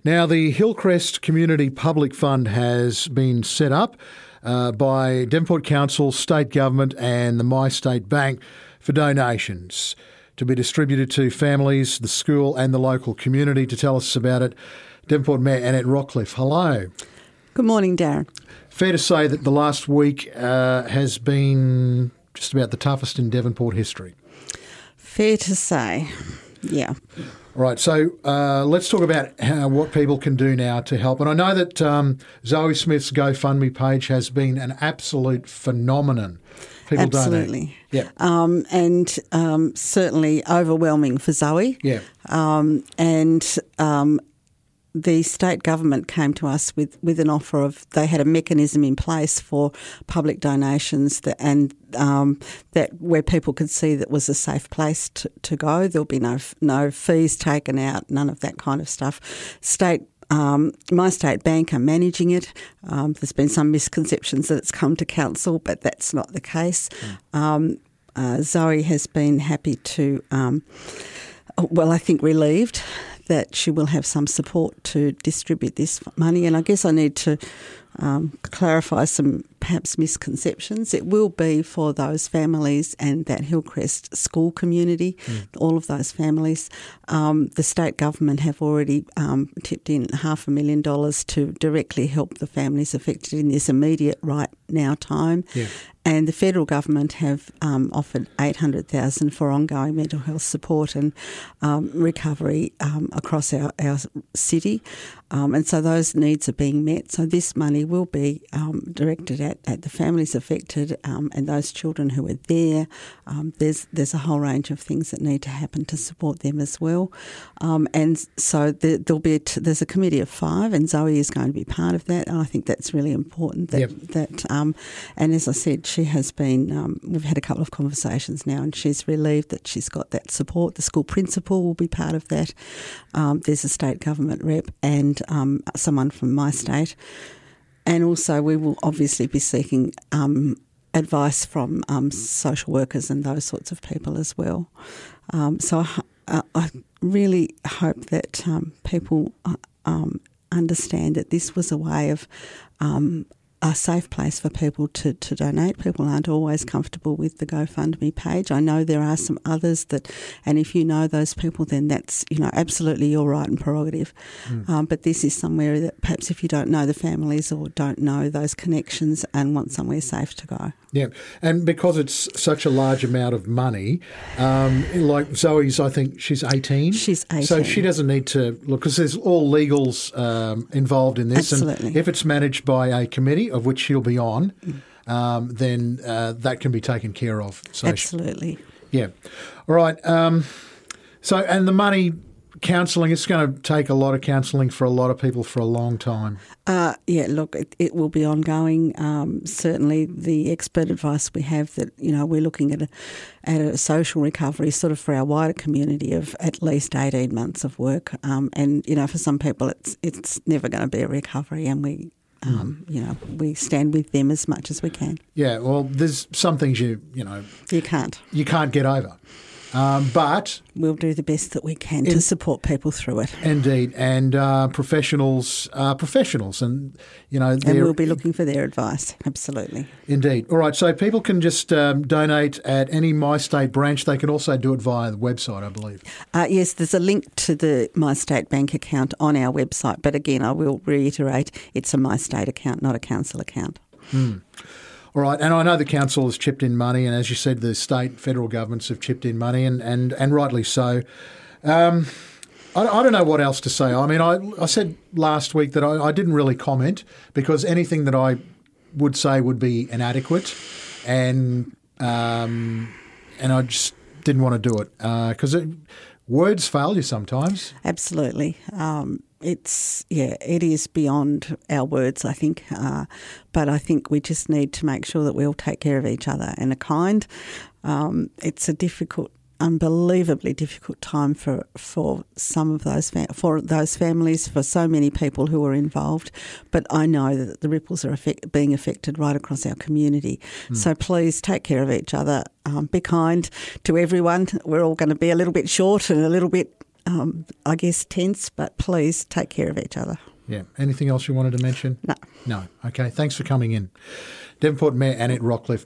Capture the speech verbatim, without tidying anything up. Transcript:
Now, the Hillcrest Community Public Fund has been set up uh, by Devonport Council, State Government and the My State Bank for donations to be distributed to families, the school and the local community. To tell us about it, Devonport Mayor Annette Rockliff. Hello. Good morning, Darren. Fair to say that the last week uh, has been just about the toughest in Devonport history. Fair to say, yeah. All right, so uh, let's talk about how, what people can do now to help. And I know that um, Zoe Smith's GoFundMe page has been an absolute phenomenon. People Absolutely. Donate. Yeah. Um, and um, certainly overwhelming for Zoe. Yeah. Um, and um, the state government came to us with, with an offer of, they had a mechanism in place for public donations that, and um, that where people could see that was a safe place to, to go. There'll be no no fees taken out, none of that kind of stuff. State Um, My State Bank are managing it. Um, there's been some misconceptions that it's come to council, but that's not the case. Mm. Um, uh, Zoe has been happy to, um, well, I think relieved that she will have some support to distribute this money. And I guess I need to um, clarify some perhaps misconceptions. It will be for those families and that Hillcrest school community, mm. all of those families. Um, the state government have already um, tipped in half a million dollars to directly help the families affected in this immediate right now time. Yeah. And the federal government have um, offered eight hundred thousand dollars for ongoing mental health support and um, recovery um, across our, our city. Um, and so those needs are being met. So this money will be um, directed at, at the families affected um, and those children who are there. Um, there's there's a whole range of things that need to happen to support them as well. Um, and so there, there'll be a t- there's a committee of five, and Zoe is going to be part of that. And I think that's really important. That yep. that um, and as I said, she has been. Um, we've had a couple of conversations now, and she's relieved that she's got that support. The school principal will be part of that. Um, there's a state government rep and um, someone from my state. And also we will obviously be seeking um, advice from um, social workers and those sorts of people as well. Um, so I, uh, I really hope that um, people uh, um, understand that this was a way of um, a safe place for people to, to donate. People aren't always comfortable with the GoFundMe page. I know there are some others that, and if you know those people, then that's, you know, absolutely your right and prerogative. Mm. Um, but this is somewhere that perhaps if you don't know the families or don't know those connections and want somewhere safe to go. Yeah, and because it's such a large amount of money, um, like Zoe's, I think she's eighteen. She's eighteen. So she doesn't need to look, because there's all legals um, involved in this. Absolutely. And if it's managed by a committee, of which she'll be on, mm. um, then uh, that can be taken care of. So Absolutely. She, yeah. All right. Um, so, and the money... Counselling, it's going to take a lot of counselling for a lot of people for a long time. Uh, yeah, look, it, it will be ongoing. Um, certainly the expert advice we have that, you know, we're looking at a, at a social recovery sort of for our wider community of at least eighteen months of work. Um, and, you know, for some people it's it's never going to be a recovery, and we, um, you know, we stand with them as much as we can. Yeah, well, there's some things you, you know... You can't. You can't get over. Um, but... We'll do the best that we can in, to support people through it. Indeed. And uh, professionals are professionals. And, you know... And we'll be looking for their advice. Absolutely. Indeed. All right. So people can just um, donate at any My State branch. They can also do it via the website, I believe. Uh, yes, there's a link to the My State Bank account on our website. But again, I will reiterate, it's a My State account, not a council account. Hmm. All right, and I know the council has chipped in money, and as you said, the state and federal governments have chipped in money, and, and, and rightly so. Um, I, I don't know what else to say. I mean, I, I said last week that I, I didn't really comment because anything that I would say would be inadequate, and um, and I just didn't want to do it because uh, words fail you sometimes. Absolutely. Um, it's, yeah, it is beyond our words, I think. Uh, but I think we just need to make sure that we all take care of each other and are kind. Um, it's a difficult, unbelievably difficult time for, for some of those fa- for those families, for so many people who are involved. But I know that the ripples are affect- being affected right across our community. Mm. So please take care of each other. Um, be kind to everyone. We're all going to be a little bit short and a little bit um, I guess, tense, but please take care of each other. Yeah. Anything else you wanted to mention? No. No. Okay. Thanks for coming in. Devonport Mayor Annette Rockliff.